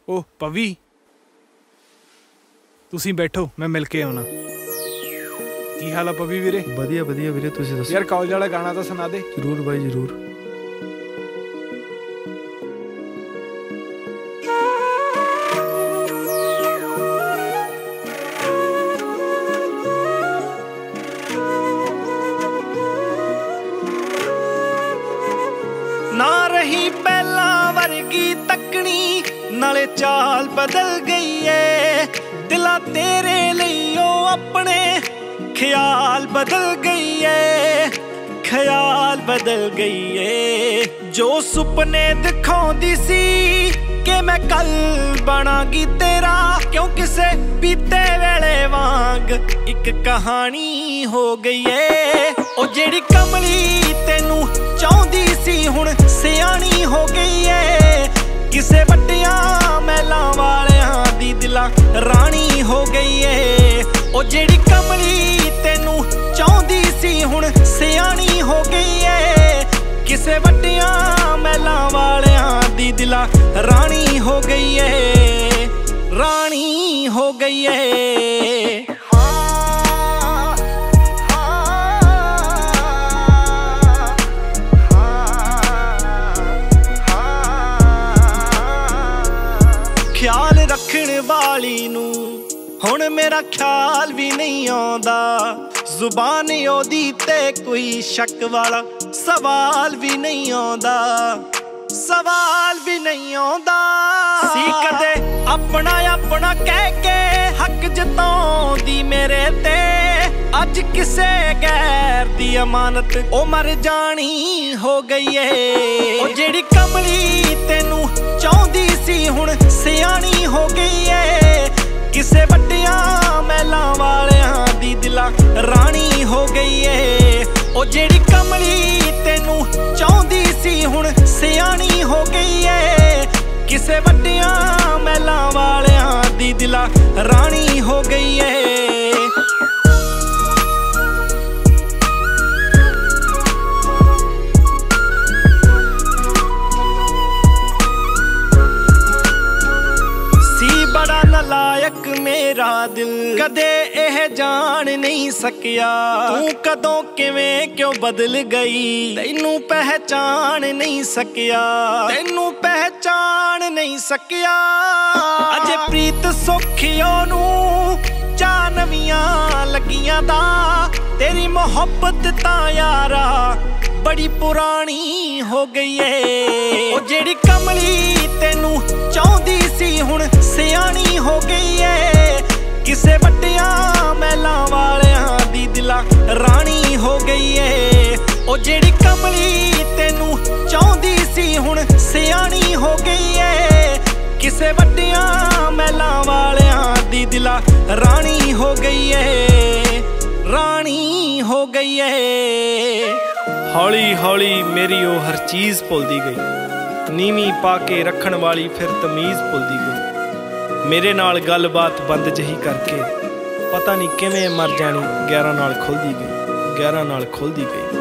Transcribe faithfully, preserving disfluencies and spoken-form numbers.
ओ पवी तुसीं बैठो मैं मिल के आउणा। की हाल है पवी वीरे? वधिया वधिया वीरे तुसीं दस्सो। यार कॉलेज वाला गाना तो सुना दे। जरूर भाई जरूर। ना रही पहला वर्गी तकनी नाले चाल बदल गई है, दिला तेरे लियो अपने ख्याल बदल गई है, ख्याल बदल गई है। जो सुपने दिखाउंदी सी कि मैं कल बनागी तेरा, क्यों किसे बीते वेले वांग एक कहानी हो गई है। ओ जेड़ी कमली तेनू चाहुंदी सी हुण सियाणी हो गई है, किसे वड्डियां महलां वालियां दी दिलां राणी हो गई है। ओ जेड़ी कमली तेनू चाहुंदी सी हुण सियाणी हो गई है, किसे वड्डियां महलां वालियां दी दिलां राणी हो गई है, राणी हो गई है। ख्याल रखण वाली नू हुण मेरा ख्याल भी नहीं आउंदा, जुबान ओदी ते कोई शक वाला सवाल भी नहीं आउंदा, सवाल भी नहीं आउंदा। सी कदे अपना अपना कह के हक जताउंदी मेरे ते, अज किसे गैर दी अमानत ओ मर जानी हो गई है। ओ जेड़ी कमली तेनू चाहुंदी सी हुण सियाणी हो गई है, किसे वड्डियां महलां वालियां दी दिलां राणी हो गई है। ओ जेड़ी कमली तेनू चाहुंदी सी हुण सियाणी हो गई है, किसे वड्डियां महलां वालियां दी दिलां राणी हो गई है। बड़ा नलायक मेरा दिल कदे एह जान नहीं सकिया, तू कदों किवें क्यों बदल गई तैनू पहचान नहीं सकिया, तैनू पहचान नहीं सकिया। अजे प्रीत सौखियों नू चा नवियां लगियां दा, तेरी मोहब्बत तां यारा बड़ी पुरानी हो गई है। ओ जेड़ी कमली तेनू चाहुंदी सी हुण सियाणी हो गई है, किसे वड्डियां महलां वालियां दी दिलां राणी हो गई है। ओ जेड़ी कमली तेनू चाहुंदी सी हुण सियाणी हो गई है, किसे वड्डियां महलां वालियां दी दिलां राणी हो गई है, राणी हो गई है। हौली हौली मेरी ओ हर चीज़ भुलदी गई, नीवी पा के रखण वाली फिर तमीज़ भुलदी गई। मेरे नाल गलबात बंद जही करके पता नहीं किवें मर जानी गैरां नाल खुलदी गई, गैरां नाल खुलदी गई।